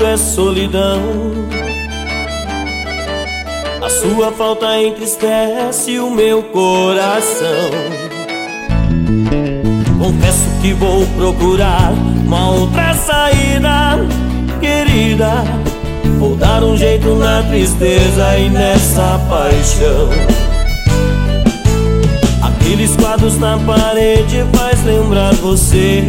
é solidão. A sua falta entristece o meu coração. Confesso que vou procurar uma outra saída, querida. Vou dar um jeito na tristeza e nessa paixão. Aqueles quadros na parede faz lembrar você.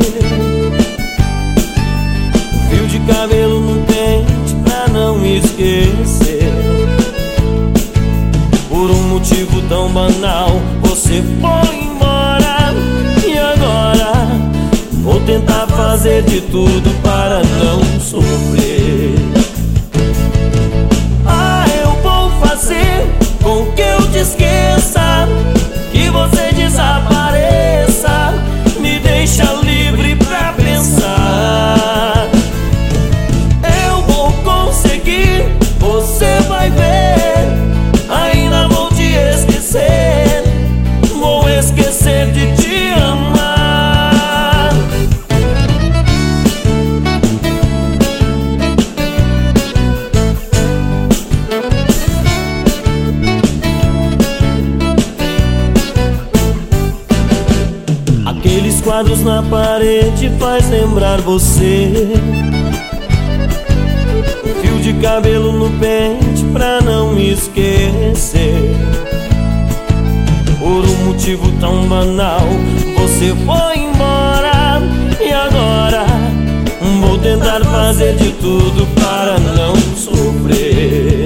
Fio de cabelo no dente pra não me esquecer. Por um motivo tão banal você foi embora. E agora vou tentar fazer de tudo para não sofrer. Ah, eu vou fazer com que eu te esqueça, que você desapareça, me deixa livre pra pensar. Eu vou conseguir, você vai ver. Ainda vou te esquecer, vou esquecer de te amar. Aqueles quadros na parede faz lembrar você. Um fio de cabelo no pente pra não me esquecer. Por um motivo tão banal você foi embora. E agora vou tentar fazer de tudo para não sofrer.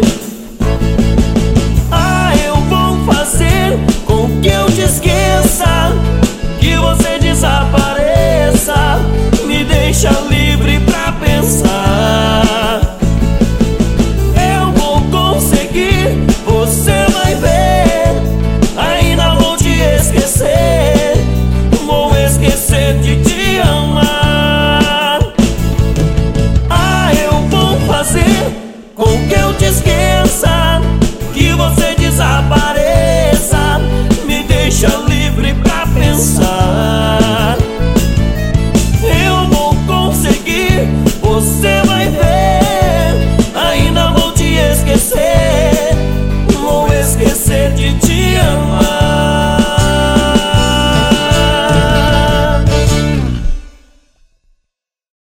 Ah, eu vou fazer com que eu te esqueça, que você desapareça, me deixa livre pra pensar. Eu vou conseguir, você vai ver. Ainda vou te esquecer, vou esquecer de te amar. Ah, eu vou fazer com que eu te esqueça, que você desapareça, me deixa livre pra pensar. Eu vou conseguir, você